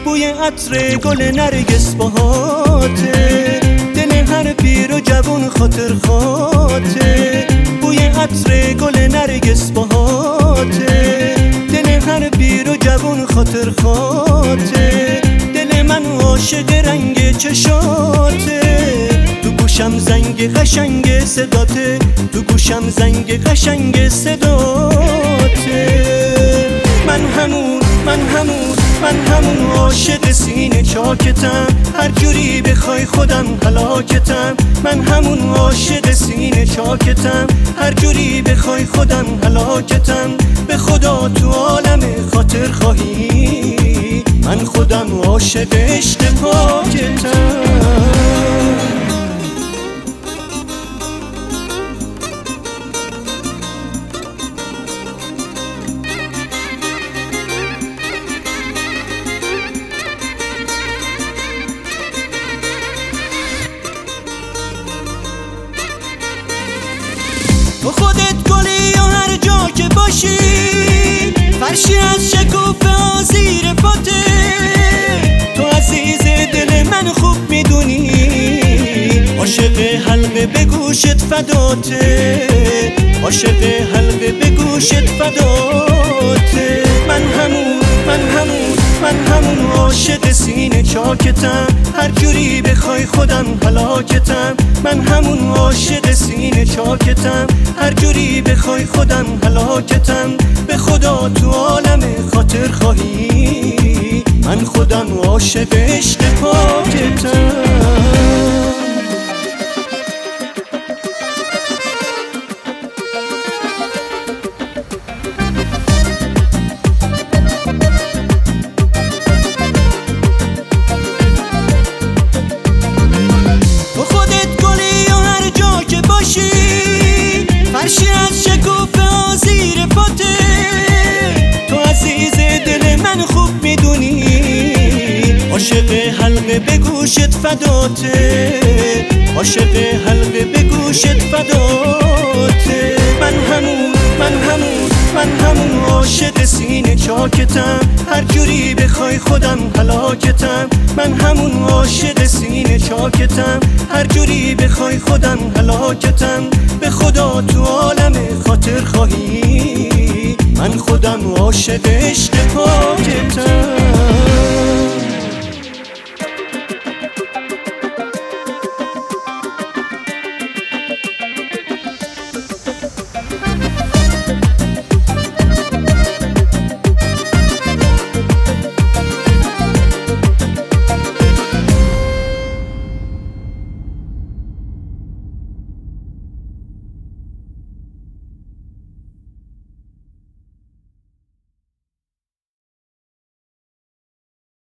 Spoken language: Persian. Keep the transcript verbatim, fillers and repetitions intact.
بوی عطر گل نرگس باهاته، دل هر پیر و جوون خاطر خاطه. بوی عطر گل نرگس باهاته، دل هر پیر و جوون خاطر خاطه. دل من عاشق رنگ چشاته، تو گوشم زنگ قشنگ صداته، تو گوشم زنگ قشنگ صداته. من همون من همون من همون عاشق سینه چاکتم، هر جوری بخوای خودم هلاکتم. من همون عاشق سینه چاکتم، هر جوری بخوای خودم هلاکتم. به خدا تو عالم خاطر خواهی، من خودم عاشق عشق پاکتم. تو خودت گلی و هر جا که باشی، فرشی از شکوفه ها زیر پاته. تو عزیز دل من خوب میدونی، عاشق حلقه به گوشت فداته، عاشق حلقه به گوشت فداته. من همون من همون من همون عاشق سینه چاکتم، هر جوری بخوای خودم هلاکتم. من همون عاشق سینه چاکتم، هر جوری بخوای خودم هلاکتم. به خدا تو عالم خاطر خواهی، من خودم عاشق عشق پاکتم. فرشی از شکوفه ها زیر پاته، تو عزیز دل من خوب میدونی، عاشق حلقه به گوشت فداته، عاشق حلقه به گوشت فداته. من همون من همون من همون عاشق سینه چاکتم، هر جوری بخوای خودم هلاکتم. من همون عاشق سینه چاکتم، هر جوری بخوای خودم هلاکتم. به خدا تو عالم خاطر خواهی، من خودم عاشق عشق پاکتم.